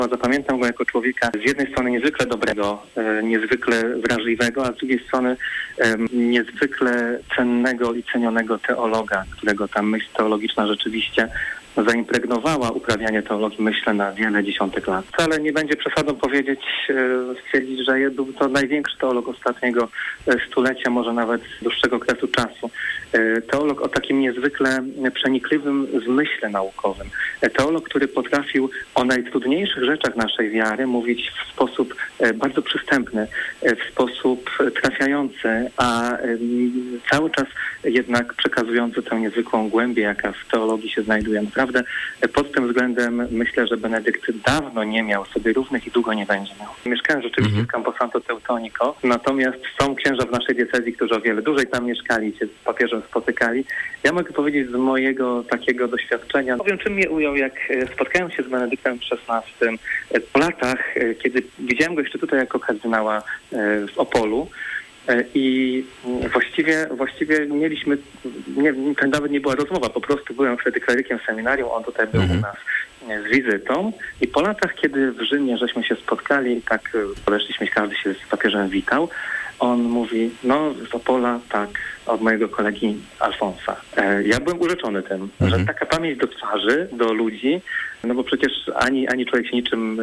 Zapamiętam go jako człowieka z jednej strony niezwykle dobrego, niezwykle wrażliwego, a z drugiej strony niezwykle cennego i cenionego teologa, którego ta myśl teologiczna rzeczywiście zaimpregnowała uprawianie teologii, myślę, na wiele dziesiątek lat. Wcale nie będzie przesadą stwierdzić, że był to największy teolog ostatniego stulecia, może nawet dłuższego okresu czasu. Teolog o takim niezwykle przenikliwym zmyśle naukowym. Teolog, który potrafił o najtrudniejszych rzeczach naszej wiary mówić w sposób bardzo przystępny, w sposób trafiający, a cały czas jednak przekazujący tę niezwykłą głębię, jaka w teologii się znajduje. Naprawdę pod tym względem myślę, że Benedykt dawno nie miał sobie równych i długo nie będzie miał. Mieszkałem rzeczywiście w Camposanto Teutonico, natomiast są księża w naszej diecezji, którzy o wiele dłużej tam mieszkali i się z papieżem spotykali. Ja mogę powiedzieć z mojego takiego doświadczenia, powiem, czym mnie ujął, jak spotkałem się z Benedyktem XVI po latach, kiedy widziałem go jeszcze tutaj jako kardynała w Opolu. I właściwie mieliśmy, to nawet nie była rozmowa, po prostu byłem wtedy klerykiem w seminarium, on tutaj był u nas z wizytą i po latach, kiedy w Rzymie żeśmy się spotkali i tak podeszliśmy, każdy się z papieżem witał, on mówi, z Opola, tak, od mojego kolegi Alfonsa. Ja byłem urzeczony tym, że taka pamięć do twarzy, do ludzi, bo przecież ani człowiek się niczym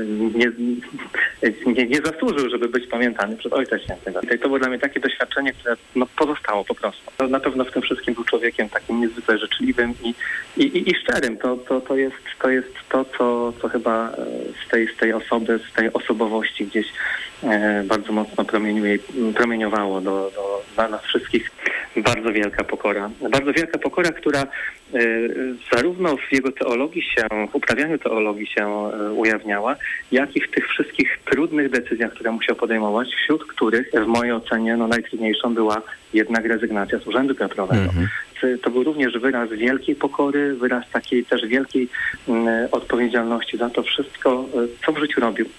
nie zasłużył, żeby być pamiętany przez Ojca Świętego. I to było dla mnie takie doświadczenie, które pozostało po prostu. Na pewno w tym wszystkim był człowiekiem takim niezwykle życzliwym i szczerym. To jest to, co chyba z tej osoby, z tej osobowości gdzieś bardzo mocno promieniowało dla nas wszystkich. Bardzo wielka pokora, która zarówno w jego teologii w uprawianiu teologii się ujawniała, jak i w tych wszystkich trudnych decyzjach, które musiał podejmować, wśród których w mojej ocenie najtrudniejszą była jednak rezygnacja z urzędu Piotrowego. To był również wyraz wielkiej pokory, wyraz takiej też wielkiej odpowiedzialności za to wszystko, co w życiu robił.